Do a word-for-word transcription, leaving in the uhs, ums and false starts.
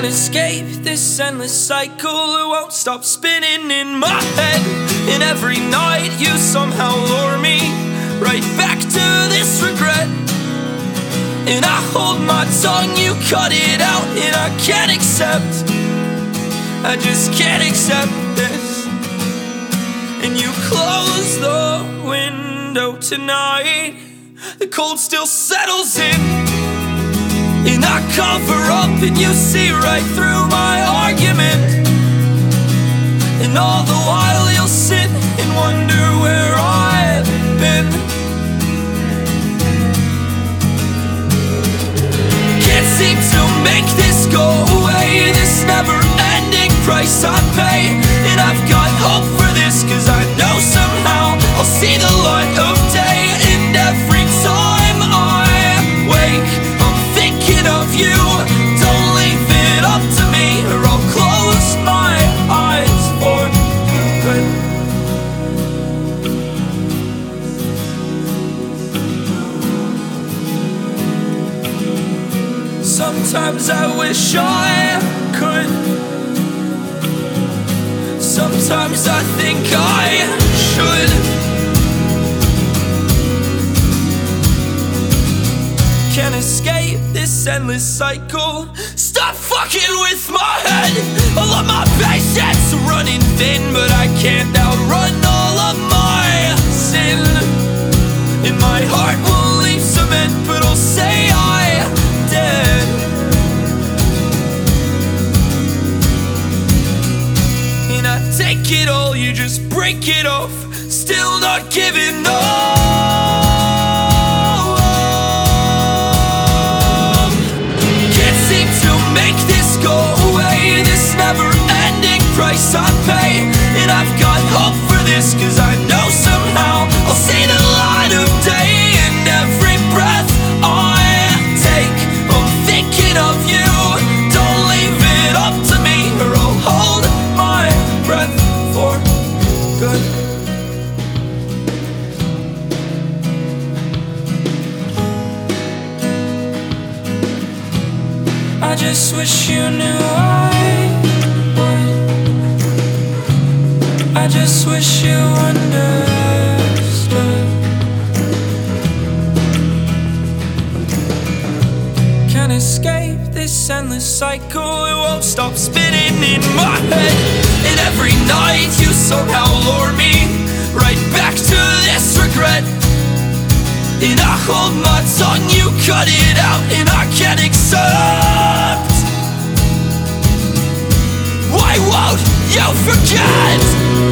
Can't escape this endless cycle. It won't stop spinning in my head. And every night you somehow lure me right back to this regret. And I hold my tongue, you cut it out. And I can't accept, I just can't accept this. And you close the window tonight. The cold still settles in, and I cover up and you see right through my argument. And all the while you'll sit and wonder where I've been. Can't seem to make this go away, this never-ending price I pay. And I've got hope for this, cause I know somehow I'll see the light of day. And every time I wake, I'm thinking of you. Don't leave it up to me, or I'll close my eyes for good. Sometimes I wish I could. Sometimes I think I should. Can't escape this endless cycle. Stop fucking with my head. All of my patience running thin, but I can't outrun all of my sin. And my heart will leave cement, but I'll say I did. And I take it all, you just break it off. Still not giving up. Make this go away, this never-ending price I pay. And I've got hope for this, cause I know somehow I'll see the light of day. And every breath I take, I'm thinking of you. Don't leave it up to me, or I'll hold my breath for good. I just wish you knew I would. I just wish you understood. Can't escape this endless cycle. It won't stop spinning in my head. And every night you somehow lure me right back to this regret. And I hold my tongue, you cut it out. And I can't accept. Why won't you forget?